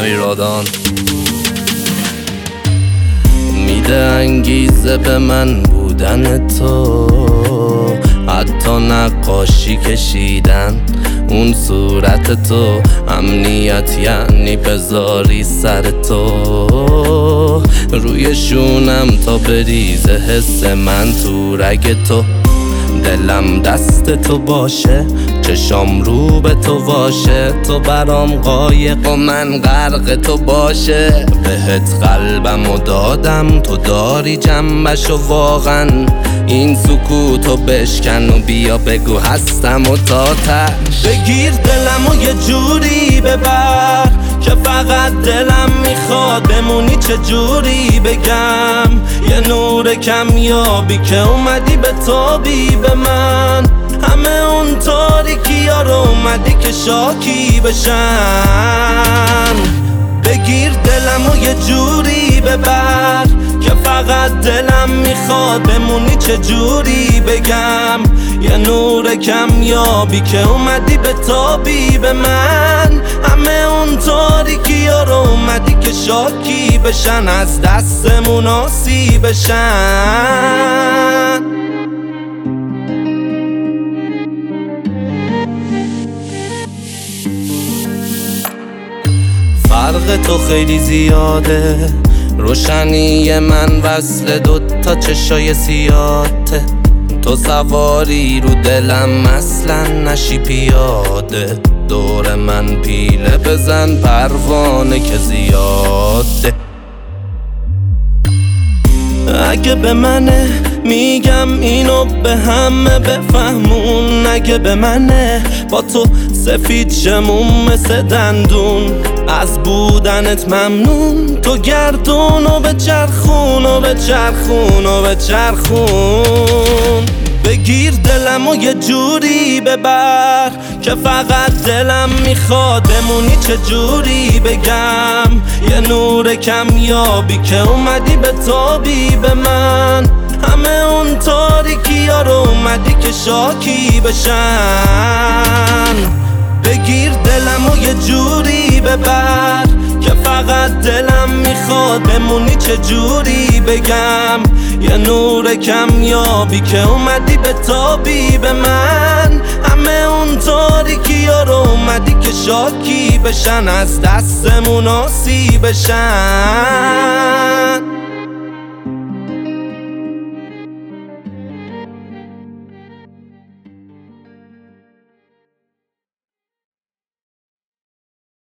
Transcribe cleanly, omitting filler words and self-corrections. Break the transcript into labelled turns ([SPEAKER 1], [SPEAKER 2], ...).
[SPEAKER 1] امیرادان میده انگیزه به من بودن تو، حتی نقاشی کشیدن اون صورت تو، امنیت یعنی بذاری سر تو روی شونم تا بریزه حس من تو رگ تو. دلم دست تو باشه، چشام رو به تو باشه، تو برام قایق و من غرق تو باشه. بهت قلبمو دادم تو داری جنبشو، واقعا این سکوتو بشکن و بیا بگو هستم و تا تش. بگیر دلمو یه جوری ببر که فقط دلم میخواد بمونی، چه جوری بگم یه نور کمیابی که اومدی به تابی به من. همه اون تاریکی ها رو اومدی که شاکی بشن. بگیر دلمو یه جوری ببر که فقط دلم میخواد بمونی، چه جوری بگم یه نور کمیابی که اومدی به تابی به من. همه اون تاریکی ها رو اومدی که شاکی بشن، از دستمون آسی بشن. فرق تو خیلی زیاده، روشنی من وصل دوتا چشای سیاته. تو سواری رو دلم اصلا نشی پیاده، دور من پیله بزن پروانه که زیاده. اگه به منه میگم اینو به همه بفهمون، اگه به منه با تو سفید شمون مثل دندون، از بودنت ممنون. تو گردون و بچرخون و بچرخون و بچرخون. بگیر دلمو یه جوری ببر که فقط دلم میخواد بمونی، چه جوری بگم یه نور کمیابی که اومدی به تابی به من. همه اون تاریکی ها رو اومدی که شاکی بشن. بگیر دلمو یه جوری ببر که فقط دلم میخواد بمونی، چه جوری بگم یه نور کمیابی که اومدی به تابی به من. همه اون تاریکی ها رو اومدی که شاکی بشن، از دستمون آسی بشن.